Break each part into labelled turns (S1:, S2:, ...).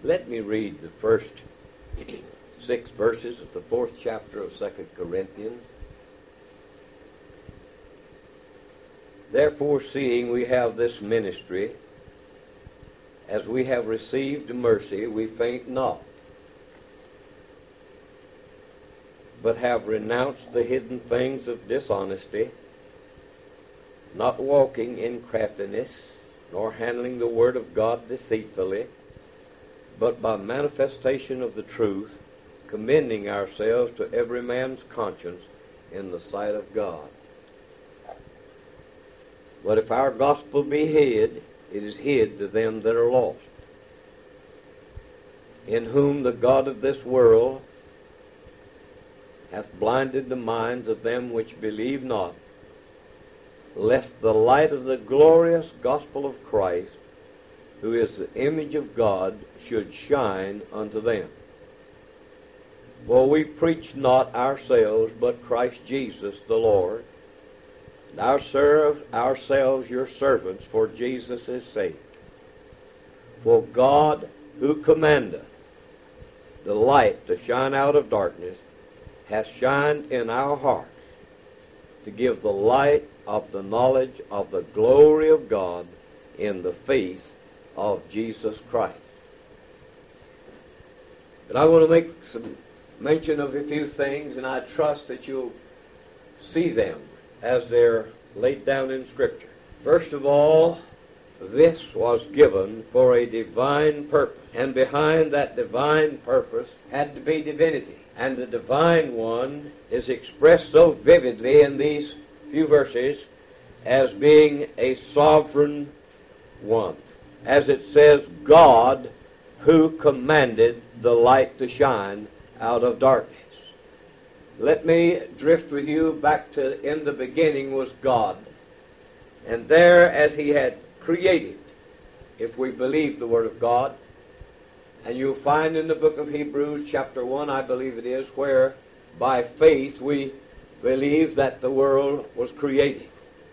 S1: Let me read the first 6 verses of the 4th chapter of 2 Corinthians. Therefore, seeing we have this ministry, as we have received mercy, we faint not, but have renounced the hidden things of dishonesty, not walking in craftiness, nor handling the word of God deceitfully, but by manifestation of the truth, commending ourselves to every man's conscience in the sight of God. But if our gospel be hid, it is hid to them that are lost, in whom the God of this world hath blinded the minds of them which believe not, lest the light of the glorious gospel of Christ, who is the image of God, should shine unto them. For we preach not ourselves, but Christ Jesus the Lord, and serve ourselves your servants for Jesus' sake. For God, who commandeth the light to shine out of darkness, hath shined in our hearts to give the light of the knowledge of the glory of God in the face of Jesus Christ. But I want to make some mention of a few things, and I trust that you'll see them as they're laid down in Scripture. First of all, this was given for a divine purpose, and behind that divine purpose had to be divinity. And the divine one is expressed so vividly in these few verses as being a sovereign one. As it says, God who commanded the light to shine out of darkness. Let me drift with you back to in the beginning was God. And there as he had created, if we believe the Word of God, and you'll find in the book of Hebrews chapter 1, I believe it is, where by faith we believe that the world was created.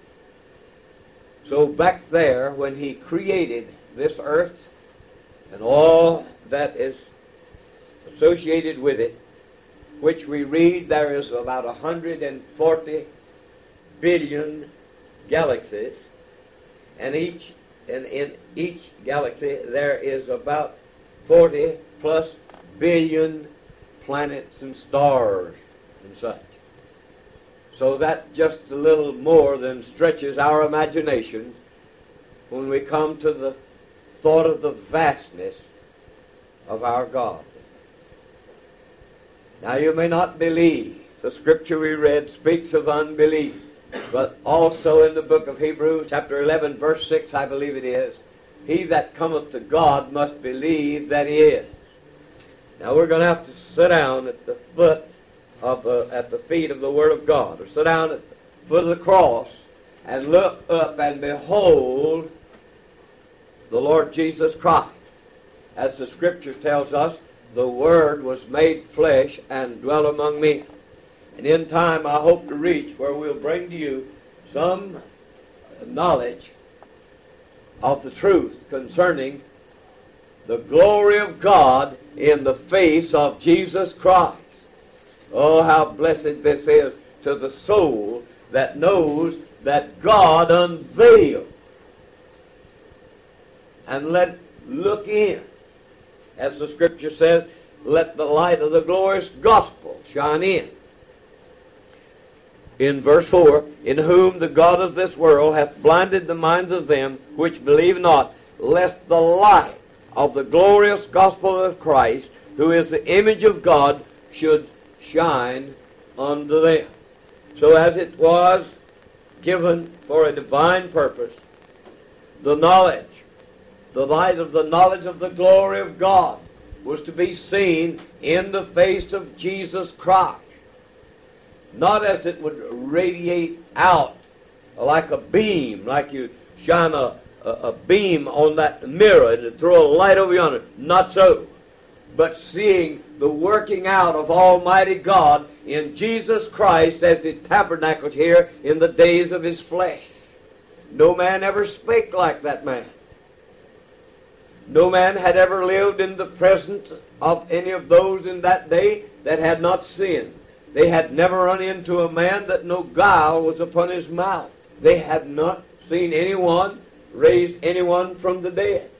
S1: So back there when he created this earth and all that is associated with it, which we read there is about 140 billion galaxies, and in each galaxy there is about 40 plus billion planets and stars and such. So that just a little more than stretches our imagination when we come to the thought of the vastness of our God. Now you may not believe. The scripture we read speaks of unbelief. But also in the book of Hebrews, chapter 11, verse 6, I believe it is, he that cometh to God must believe that he is. Now we're going to have to sit down at the feet of the Word of God, or sit down at the foot of the cross and look up and behold the Lord Jesus Christ. As the scripture tells us, the Word was made flesh and dwelt among men. And in time I hope to reach where we'll bring to you some knowledge of the truth concerning the glory of God in the face of Jesus Christ. Oh, how blessed this is to the soul that knows that God unveiled. And look in. As the scripture says, let the light of the glorious gospel shine in. In verse 4, in whom the God of this world hath blinded the minds of them which believe not, lest the light of the glorious gospel of Christ, who is the image of God, should shine unto them. So as it was given for a divine purpose, the knowledge, the light of the knowledge of the glory of God was to be seen in the face of Jesus Christ. Not as it would radiate out like a beam, like you shine a beam on that mirror and throw a light over yonder. Not so. But seeing the working out of Almighty God in Jesus Christ as He tabernacled here in the days of His flesh. No man ever spake like that man. No man had ever lived in the presence of any of those in that day that had not sinned. They had never run into a man that no guile was upon his mouth. They had not seen anyone raise anyone from the dead.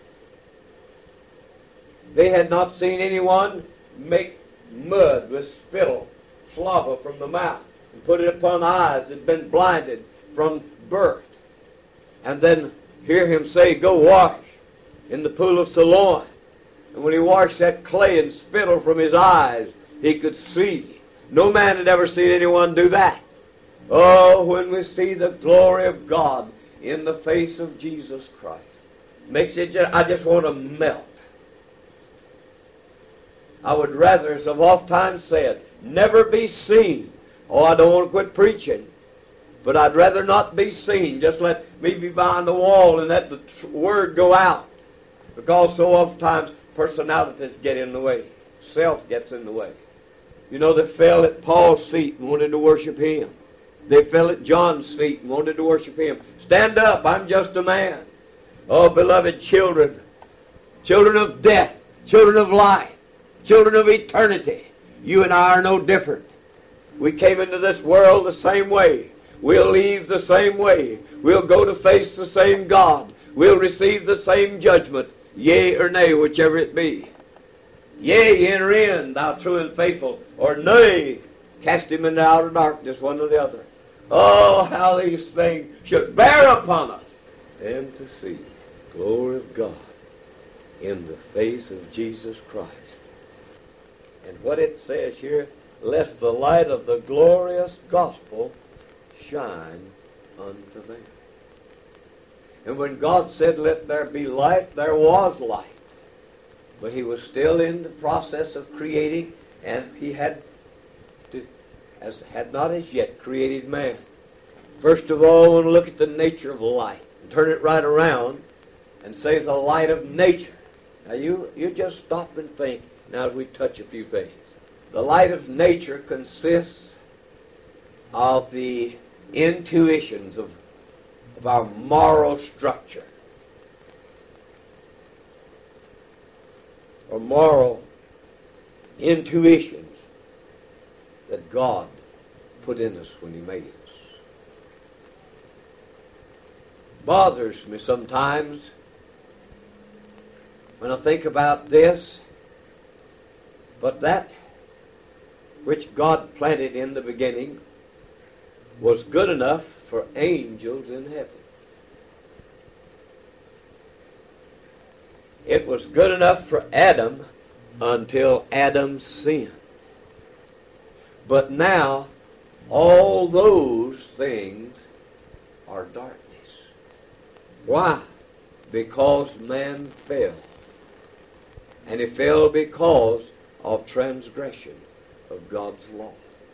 S1: They had not seen anyone make mud with spittle, slobber from the mouth, and put it upon eyes that had been blinded from birth. And then hear him say, go wash in the pool of Siloam. And when he washed that clay and spittle from his eyes, he could see. No man had ever seen anyone do that. Oh, when we see the glory of God in the face of Jesus Christ, makes it I just want to melt. I would rather, as I've oft times said, never be seen. Oh, I don't want to quit preaching, but I'd rather not be seen. Just let me be behind the wall and let the word go out. Because so oftentimes personalities get in the way. Self gets in the way. You know, they fell at Paul's feet and wanted to worship him. They fell at John's feet and wanted to worship him. Stand up, I'm just a man. Oh, beloved children, children of death, children of life, children of eternity, you and I are no different. We came into this world the same way. We'll leave the same way. We'll go to face the same God. We'll receive the same judgment, yea or nay, whichever it be. Yea, enter in, thou true and faithful, or nay, cast him into outer darkness, one or the other. Oh, how these things should bear upon us. And to see the glory of God in the face of Jesus Christ. And what it says here, lest the light of the glorious gospel shine unto them. And when God said, let there be light, there was light. But he was still in the process of creating, and he had not as yet created man. First of all, I want to look at the nature of light and turn it right around and say the light of nature. Now you just stop and think. Now we touch a few things. The light of nature consists of the intuitions of our moral structure, or moral intuitions that God put in us when he made us. Bothers me sometimes when I think about this, but that which God planted in the beginning was good enough for angels in heaven. It was good enough for Adam until Adam sinned. But now, all those things are darkness. Why? Because man fell. And he fell because of transgression of God's law.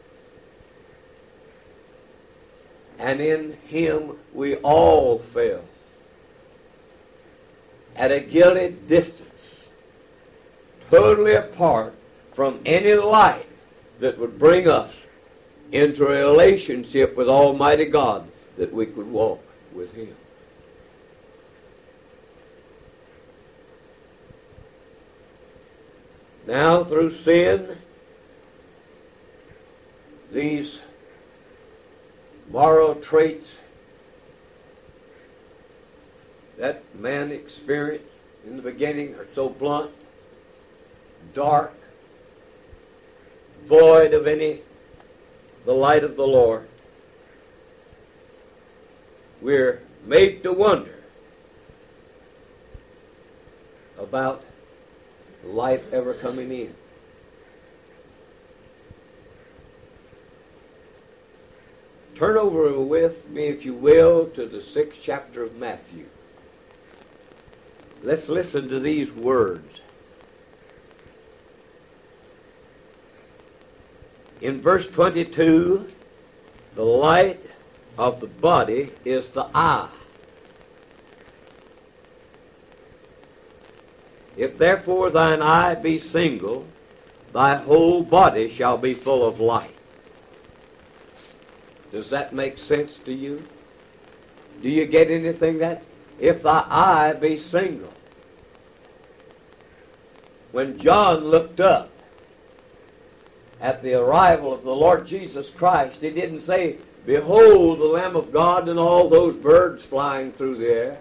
S1: And in him we all fell at a guilty distance, totally apart from any light that would bring us into a relationship with Almighty God, that we could walk with him. Now, through sin, these moral traits that man experienced in the beginning are so blunt, dark, void of the light of the Lord. We're made to wonder about light ever coming in. Turn over with me, if you will, to the 6th chapter of Matthew. Let's listen to these words. In verse 22, the light of the body is the eye. If therefore thine eye be single, thy whole body shall be full of light. Does that make sense to you? Do you get anything that? If thy eye be single. when John looked up at the arrival of the Lord Jesus Christ, he didn't say, "Behold the Lamb of God," and all those birds flying through the air.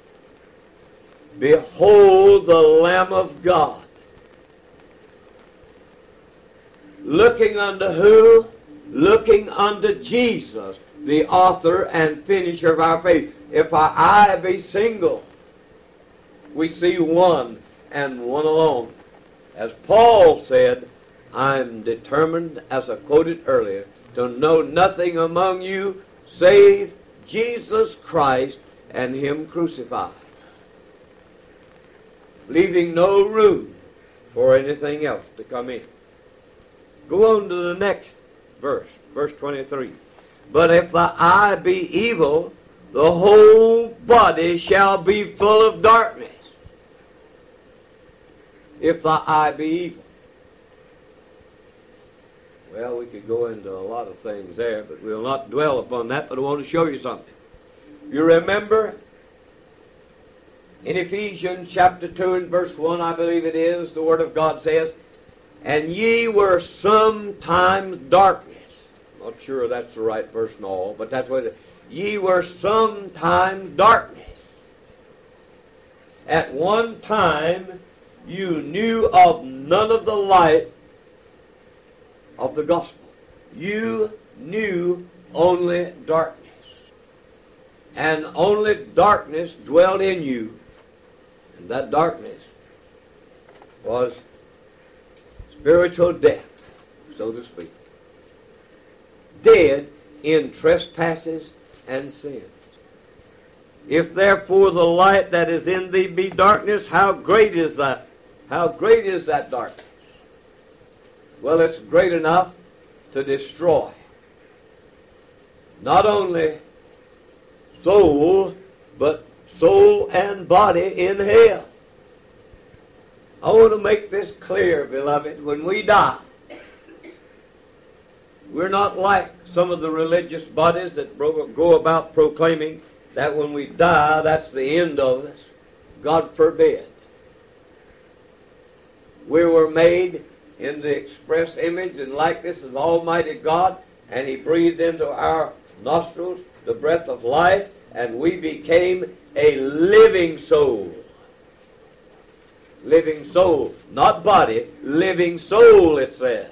S1: Behold the Lamb of God. Looking unto who? Looking unto Jesus, the author and finisher of our faith. If our eye be single, we see one and one alone. As Paul said, "I'm determined," as I quoted earlier, "to know nothing among you save Jesus Christ and Him crucified," leaving no room for anything else to come in. Go on to the next verse, verse 23. "But if the eye be evil, the whole body shall be full of darkness." If the eye be evil. Well, we could go into a lot of things there, but we'll not dwell upon that, but I want to show you something. You remember in Ephesians chapter 2 and verse 1, I believe it is, the Word of God says, "And ye were sometimes darkness." Not sure that's the right verse and all, but that's what it says. "Ye were sometimes darkness. At one time you knew of none of the light of the gospel." You knew only darkness. And only darkness dwelt in you. And that darkness was spiritual death, so to speak. Dead in trespasses and sins. "If therefore the light that is in thee be darkness, how great is that? How great is that darkness?" Well, it's great enough to destroy not only soul, but soul and body in hell. I want to make this clear, beloved. When we die, we're not like some of the religious bodies that go about proclaiming that when we die, that's the end of us. God forbid. We were made in the express image and likeness of Almighty God, and He breathed into our nostrils the breath of life, and we became a living soul. Living soul, not body, living soul, it says.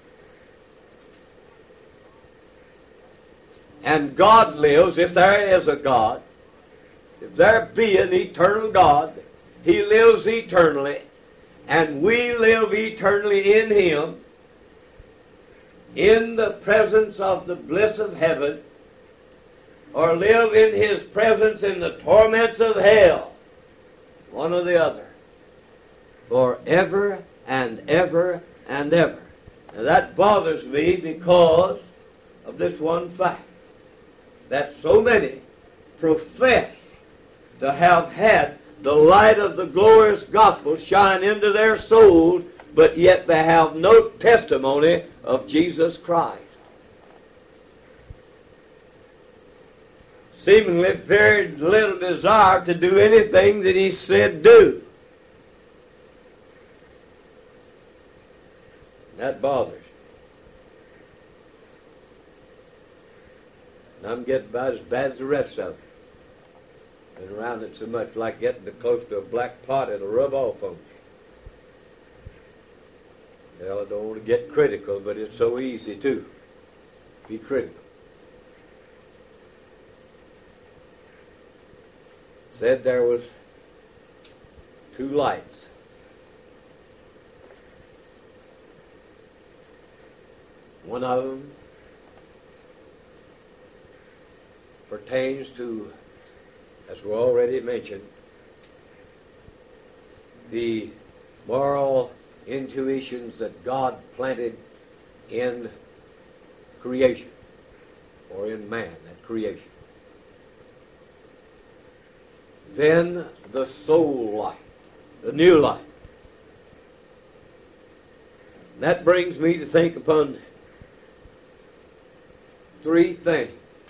S1: And God lives, if there is a God, if there be an eternal God, He lives eternally, and we live eternally in Him, in the presence of the bliss of heaven, or live in His presence in the torments of hell, one or the other, forever and ever and ever. Now that bothers me because of this one fact, that so many profess to have had the light of the glorious gospel shine into their souls, but yet they have no testimony of Jesus Christ. Seemingly very little desire to do anything that He said do. That bothers me. And I'm getting about as bad as the rest of them. Been around it so much, like getting close to a black pot, it'll rub off on me. Well, I don't want to get critical, but it's so easy to be critical. Said there was two lights. One of them pertains to, as we already mentioned, the moral intuitions that God planted in creation, or in man at creation. Then the soul light, the new light. That brings me to think upon three things.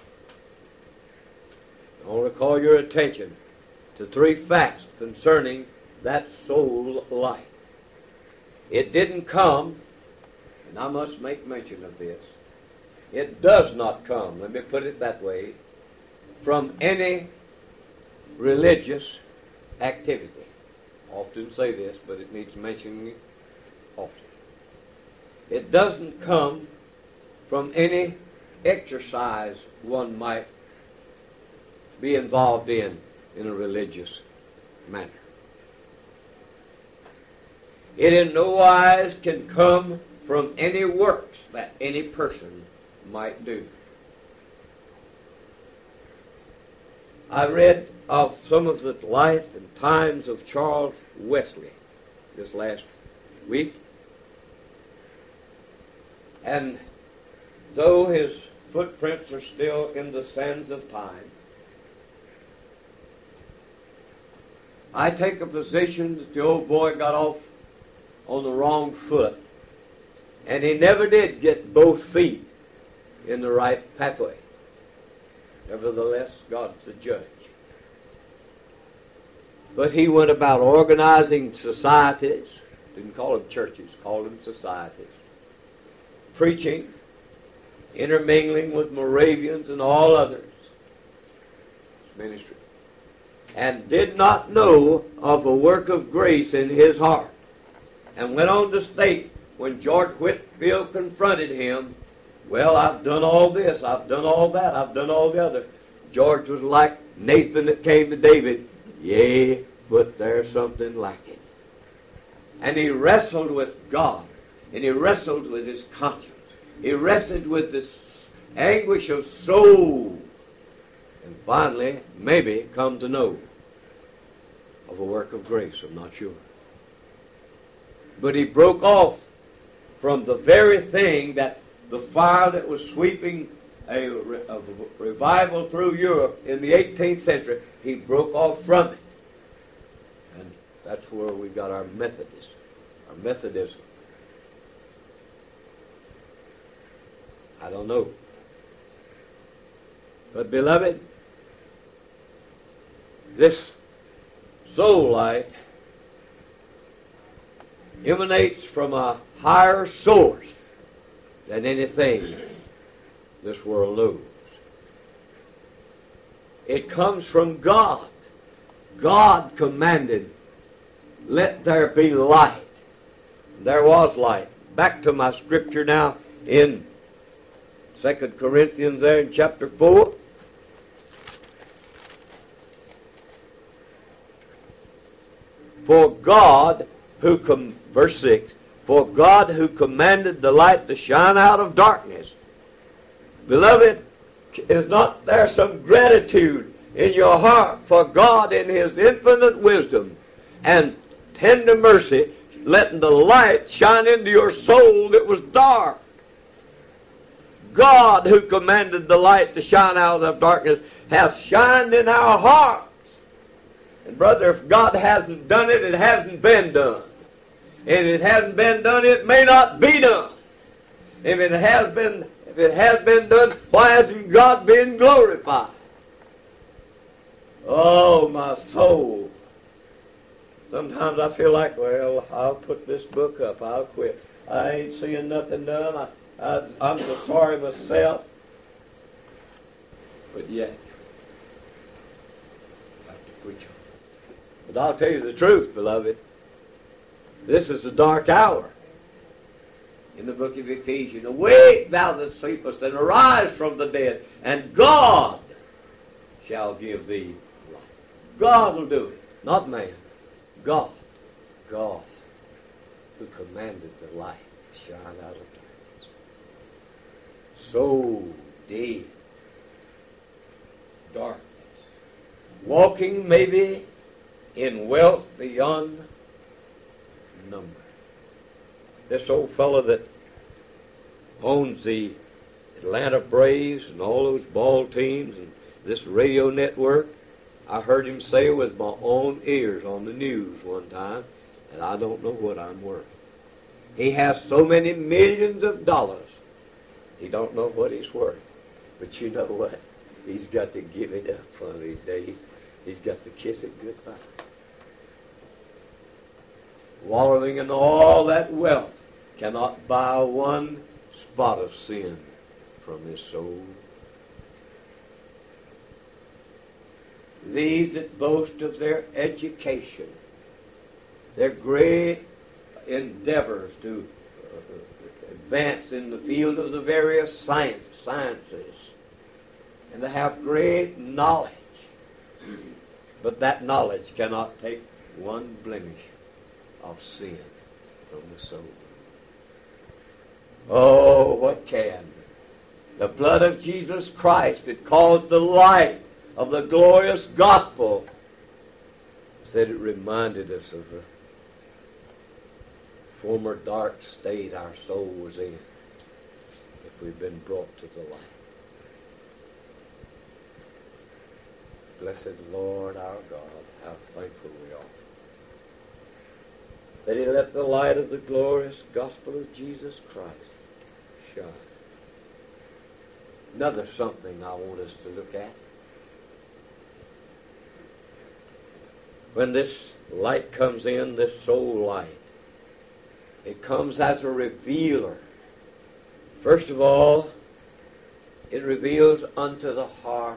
S1: I want to call your attention to three facts concerning that soul light. It didn't come, and I must make mention of this, it does not come, let me put it that way, from any religious activity. I often say this, but it needs mentioning often. It doesn't come from any exercise one might be involved in a religious manner. It in no wise can come from any works that any person might do. I read of some of the life and times of Charles Wesley this last week. And though his footprints are still in the sands of time, I take a position that the old boy got off on the wrong foot, and he never did get both feet in the right pathway. Nevertheless, God's the judge. But he went about organizing societies, didn't call them churches, called them societies, preaching, intermingling with Moravians and all others. It's ministry. And did not know of a work of grace in his heart. And went on to state, when George Whitefield confronted him, well, I've done all this, I've done all that, I've done all the other. George was like Nathan that came to David, yea, but there's something lacking. And he wrestled with God, and he wrestled with his conscience. He wrestled with this anguish of soul, and finally, maybe, come to know of a work of grace, I'm not sure. But he broke off from the very thing that the fire that was sweeping a revival through Europe in the 18th century, he broke off from it. And that's where we got our Methodism. I don't know. But beloved, this soul light emanates from a higher source than anything this world knows. It comes from God. God commanded, let there be light. There was light. Back to my scripture now in 2 Corinthians there in chapter 4. For God who verse 6, for God who commanded the light to shine out of darkness. Beloved, is not there some gratitude in your heart for God in His infinite wisdom and tender mercy letting the light shine into your soul that was dark? God who commanded the light to shine out of darkness has shined in our hearts. And brother, if God hasn't done it, it hasn't been done. And if it hasn't been done, it may not be done. If it has been done, why hasn't God been glorified? Oh, my soul. Sometimes I feel like, well, I'll put this book up. I'll quit. I ain't seeing nothing done. I'm so sorry myself. But yet, I have to preach on. But I'll tell you the truth, beloved. This is a dark hour. In the book of Ephesians, awake thou that sleepest, and arise from the dead, and God shall give thee light. God will do it, not man. God. God, who commanded the light to shine out of darkness. So deep darkness. Walking maybe in wealth beyond number. This old fellow that owns the Atlanta Braves and all those ball teams and this radio network, I heard him say with my own ears on the news one time, and I don't know what I'm worth. He has so many millions of dollars, he don't know what he's worth. But you know what? He's got to give it up one of these days. He's got to kiss it goodbye. wallowing in all that wealth, cannot buy one spot of sin from his soul. These that boast of their education, their great endeavors to advance in the field of the various sciences, and to have great knowledge, but that knowledge cannot take one blemish of sin from the soul. Oh, what can? The blood of Jesus Christ that caused the light of the glorious gospel, said it reminded us of a former dark state our soul was in if we've been brought to the light. Blessed Lord our God, how thankful we are that He let the light of the glorious gospel of Jesus Christ shine. Another something I want us to look at. When this light comes in, this soul light, it comes as a revealer. First of all, it reveals unto the heart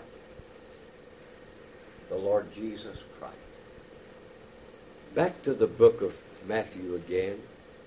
S1: the Lord Jesus Christ. Back to the book of Matthew again.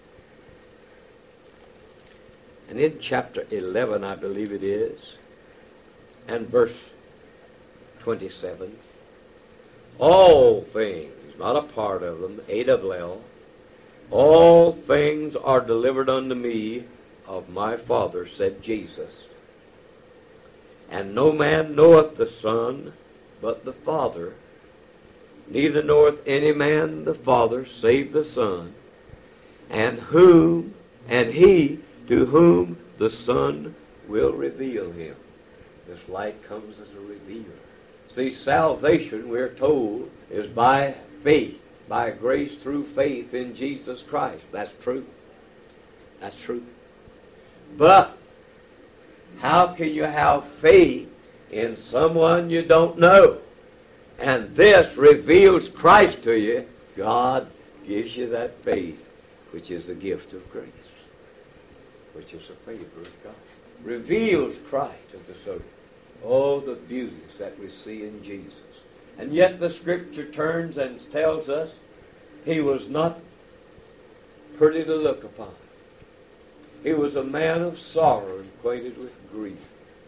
S1: And in chapter 11, I believe it is, and verse 27, all things, not a part of them, A-double-L, all things are delivered unto me of my Father, said Jesus. And no man knoweth the Son but the Father, neither knoweth any man the Father save the Son, and he to whom the Son will reveal him. This light comes as a revealer. See, salvation, we're told, is by faith, by grace through faith in Jesus Christ. That's true. That's true. But how can you have faith in someone you don't know? And this reveals Christ to you. God gives you that faith, which is a gift of grace, which is a favor of God. Reveals Christ to the soul. Oh, the beauties that we see in Jesus. And yet the Scripture turns and tells us He was not pretty to look upon. He was a man of sorrow and acquainted with grief.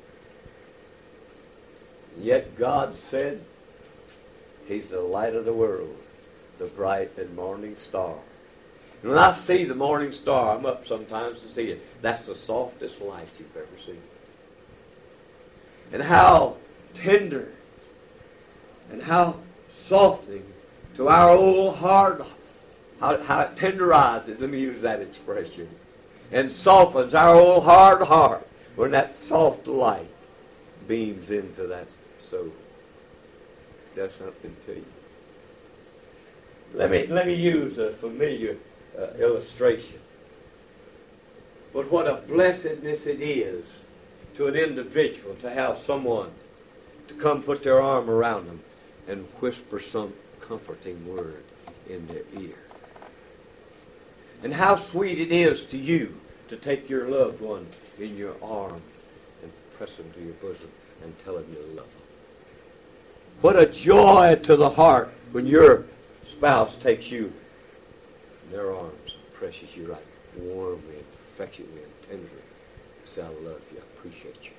S1: And yet God said, He's the light of the world, the bright and morning star. And when I see the morning star, I'm up sometimes to see it. That's the softest light you've ever seen. And how tender and how softening to our old heart, how it tenderizes, let me use that expression, and softens our old hard heart when that soft light beams into that soul. Does something to you. Let me use a familiar illustration. But what a blessedness it is to an individual to have someone to come put their arm around them and whisper some comforting word in their ear. And how sweet it is to you to take your loved one in your arms and press them to your bosom and tell them you love them. What a joy to the heart when your spouse takes you in their arms and presses you right warmly and affectionately and tenderly. Say, I love you, I appreciate you.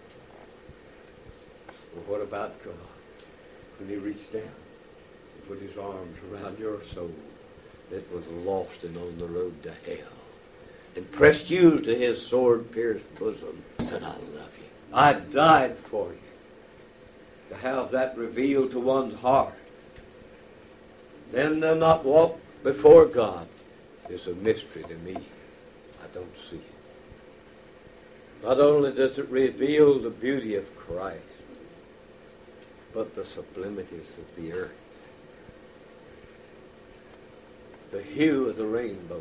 S1: Well, what about God? When He reached down and put His arms around your soul that was lost and on the road to hell and pressed you to His sword-pierced bosom, said, I love you. I died for you. To have that revealed to one's heart. Then they'll not walk before God is a mystery to me. I don't see it. Not only does it reveal the beauty of Christ, but the sublimities of the earth. The hue of the rainbow.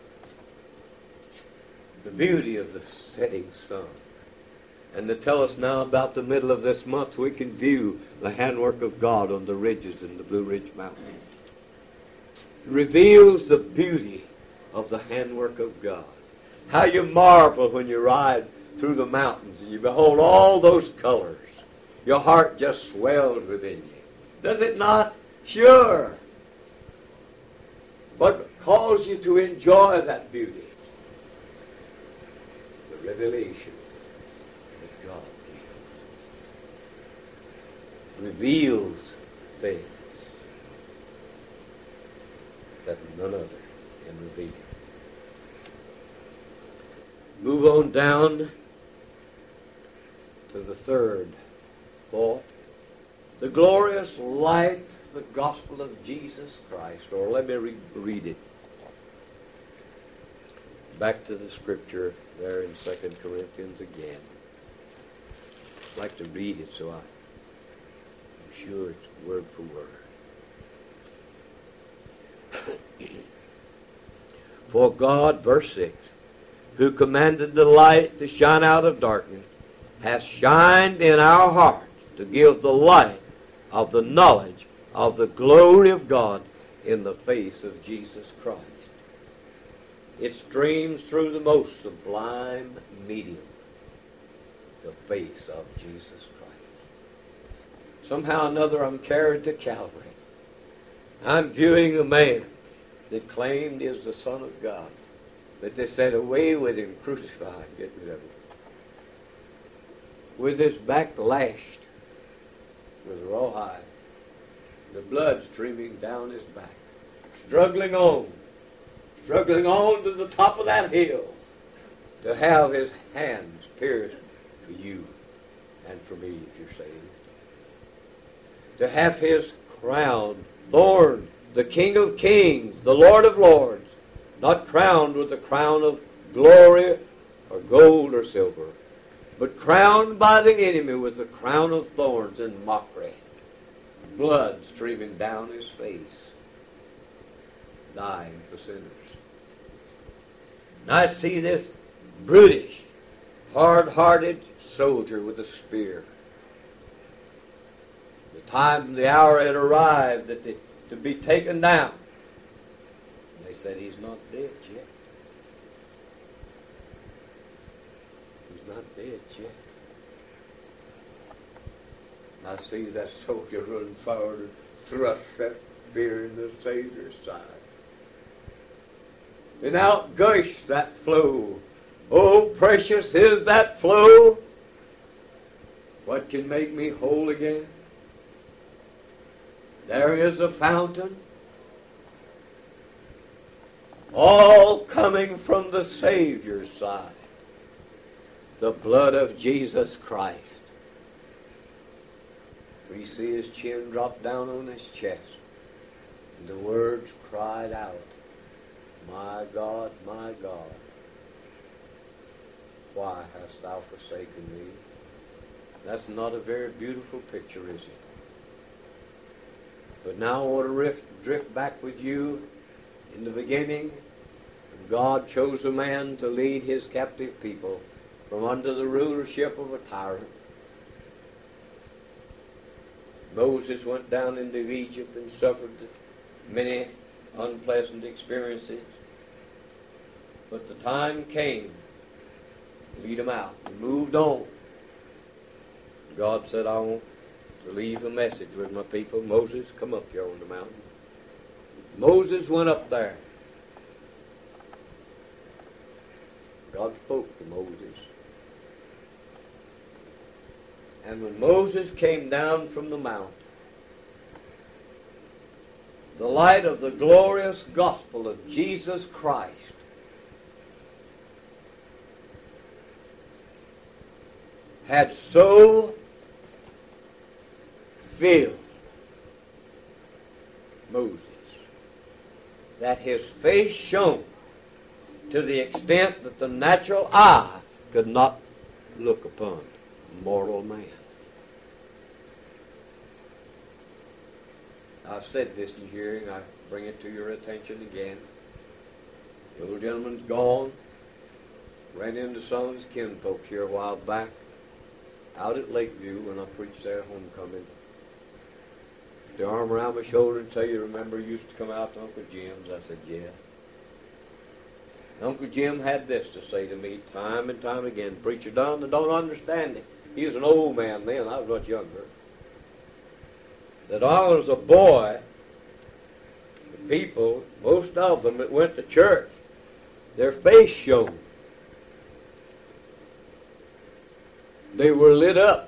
S1: The beauty of the setting sun. And to tell us now about the middle of this month, we can view the handwork of God on the ridges in the Blue Ridge Mountains. reveals the beauty of the handwork of God. How you marvel when you ride through the mountains and you behold all those colors. Your heart just swells within you. Does it not? Sure. What calls you to enjoy that beauty? The revelation that God gives. Reveals things that none other can reveal. Move on down to the third thought. The glorious light, the gospel of Jesus Christ. Or let me read it. Back to the scripture there in 2 Corinthians again. I'd like to read it so I'm sure it's word for word. For God, verse 6, who commanded the light to shine out of darkness, hath shined in our hearts to give the light of the knowledge of the glory of God in the face of Jesus Christ. It streams through the most sublime medium, the face of Jesus Christ. Somehow or another I'm carried to Calvary. I'm viewing a man that claimed he is the Son of God, but they said, away with him, crucified, get rid of him. With his back lashed with rawhide, the blood streaming down his back, struggling on to the top of that hill to have his hands pierced for you and for me if you're saved. To have his crown, thorn, the King of Kings, the Lord of Lords, not crowned with the crown of glory or gold or silver, but crowned by the enemy with the crown of thorns and mockery, blood streaming down his face, dying for sinners. And I see this brutish, hard-hearted soldier with a spear. The time, the hour had arrived that to be taken down. And they said, he's not dead yet. He's not dead yet. And I see that soldier run forward and thrust that spear in the Savior's side. And out gushed that flow. Oh, precious is that flow. What can make me whole again? There is a fountain, all coming from the Savior's side, the blood of Jesus Christ. We see his chin drop down on his chest, and the words cried out, my God, why hast thou forsaken me? That's not a very beautiful picture, is it? But now I want to drift back with you in the beginning. God chose a man to lead his captive people from under the rulership of a tyrant. Moses went down into Egypt and suffered many unpleasant experiences. But the time came to lead him out. He moved on. God said, I want to leave a message with my people. Moses, come up here on the mountain. Moses went up there. God spoke to Moses. And when Moses came down from the mountain, the light of the glorious gospel of Jesus Christ had so filled Moses that his face shone to the extent that the natural eye could not look upon mortal man. I've said this in hearing. I bring it to your attention again. The old gentleman's gone. Ran into some of his kinfolks here a while back out at Lakeview when I preached there at homecoming. the arm around my shoulder and say, you remember you used to come out to Uncle Jim's? I said, yeah. Uncle Jim had this to say to me time and time again. Preacher Dunn, I don't understand it. He was an old man then. I was much younger. He said, I was a boy. The people, most of them that went to church, their face shone. They were lit up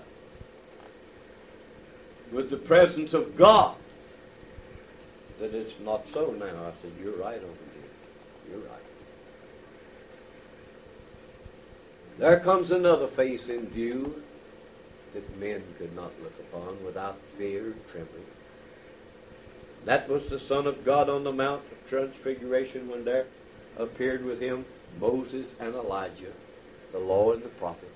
S1: with the presence of God. That it's not so now. I said, you're right, Uncle Jim. You're right. There comes another face in view that men could not look upon without fear and trembling. That was the Son of God on the Mount of Transfiguration when there appeared with him Moses and Elijah, the law and the prophet.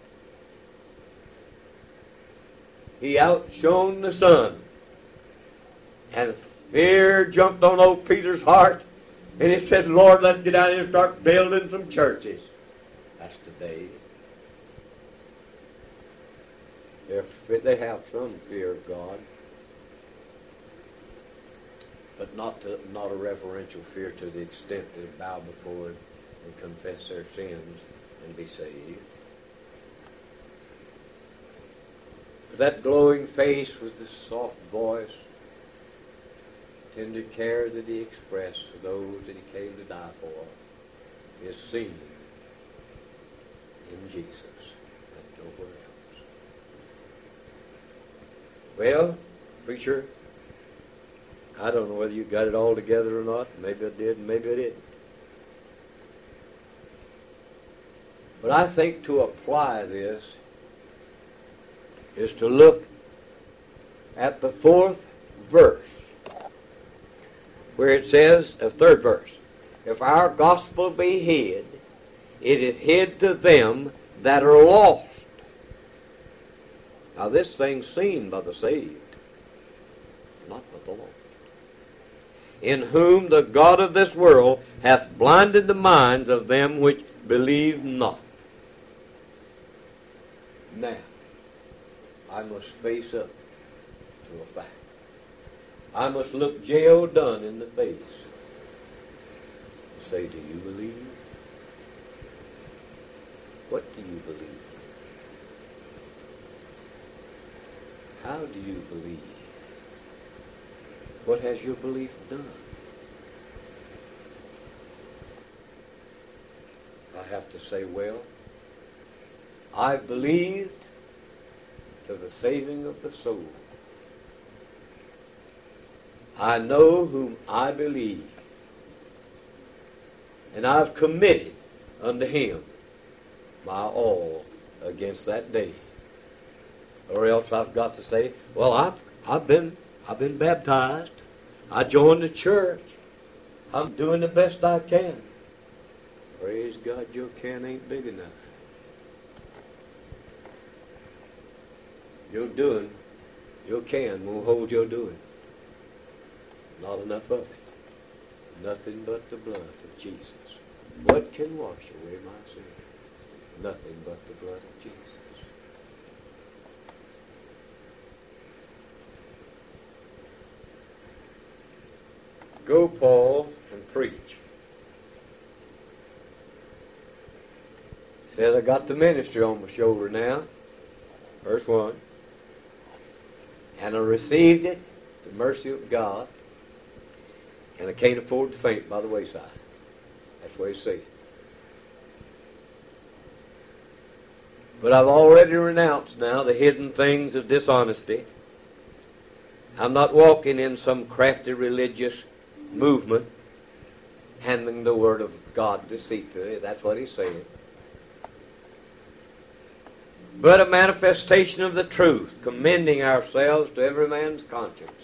S1: He outshone the sun, and fear jumped on old Peter's heart, and he said, Lord, let's get out here and start building some churches. That's today. They have some fear of God, but not a reverential fear to the extent that they bow before it and confess their sins and be saved. That glowing face with the soft voice, tender care that he expressed for those that he came to die for is seen in Jesus and nowhere else. Well, preacher, I don't know whether you got it all together or not. Maybe I did, and maybe I didn't. But I think to apply this is to look at the 4th verse, where it says, 3rd verse, if our gospel be hid, it is hid to them that are lost. Now this thing's seen by the saved, not by the lost. In whom the God of this world hath blinded the minds of them which believe not. Now, I must face up to a fact. I must look J.O. Dunn in the face and say, do you believe? What do you believe? How do you believe? What has your belief done? I have to say, well, I believed to the saving of the soul. I know whom I believe, and I've committed unto him my all against that day. Or else I've got to say, well, I've been baptized. I joined the church. I'm doing the best I can. Praise God, your can ain't big enough. Your can won't hold your doing. Not enough of it. Nothing but the blood of Jesus. What can wash away my sin? Nothing but the blood of Jesus. Go, Paul, and preach. He says, I got the ministry on my shoulder now. Verse 1. And I received it, the mercy of God, and I can't afford to faint by the wayside. That's the way you see it. But I've already renounced now the hidden things of dishonesty. I'm not walking in some crafty religious movement, handling the word of God deceitfully. That's what he's saying. But a manifestation of the truth, commending ourselves to every man's conscience.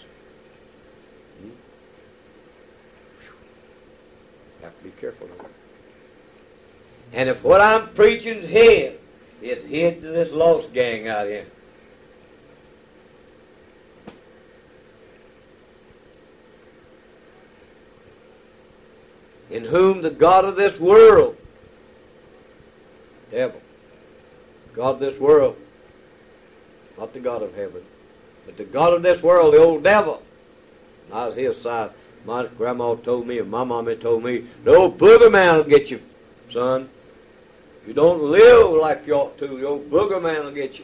S1: Have to be careful of it. And if what I'm preaching's hid, it's hid to this lost gang out here. In whom the God of this world, devil, God of this world, not the God of heaven, but the God of this world, the old devil, When I was his size, my grandma told me and my mama told me, the old booger man will get you, son. You don't live like you ought to, the old booger man will get you.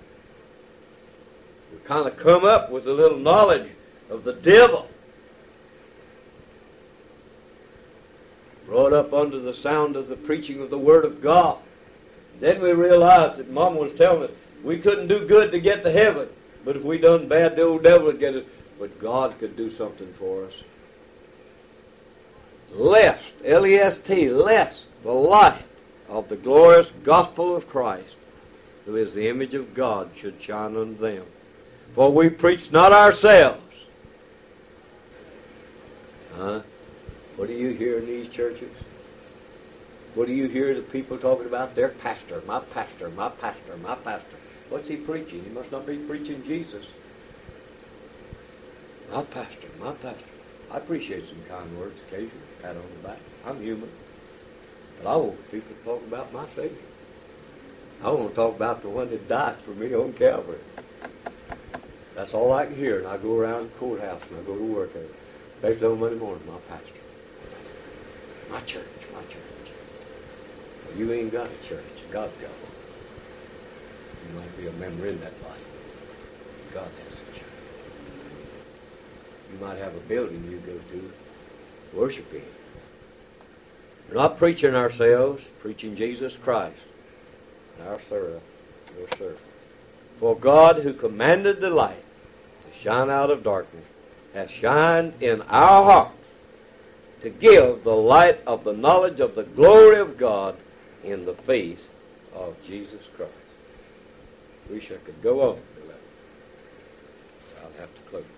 S1: You kind of come up with a little knowledge of the devil. Brought up under the sound of the preaching of the Word of God. Then we realized that Mama was telling us we couldn't do good to get to heaven, but if we done bad, the old devil would get us. But God could do something for us. Lest, L-E-S-T, lest the light of the glorious gospel of Christ, who is the image of God, should shine unto them. For we preach not ourselves. What do you hear in these churches? What do you hear the people talking about? Their pastor, my pastor, my pastor, my pastor. What's he preaching? He must not be preaching Jesus. My pastor, my pastor. I appreciate some kind words occasionally, pat on the back. I'm human. But I want people to talk about my Savior. I want to talk about the one that died for me on Calvary. That's all I can hear. And I go around the courthouse and I go to work there. Basically on Monday morning, my pastor. My church, my church. Well, you ain't got a church. God's got one. You might be a member in that body. God has a church. You might have a building you go to worshiping. We're not preaching ourselves, preaching Jesus Christ. Our servant, your servant. For God, who commanded the light to shine out of darkness, has shined in our hearts to give the light of the knowledge of the glory of God in the face of Jesus Christ. Wish I could go on, beloved. I'll have to close.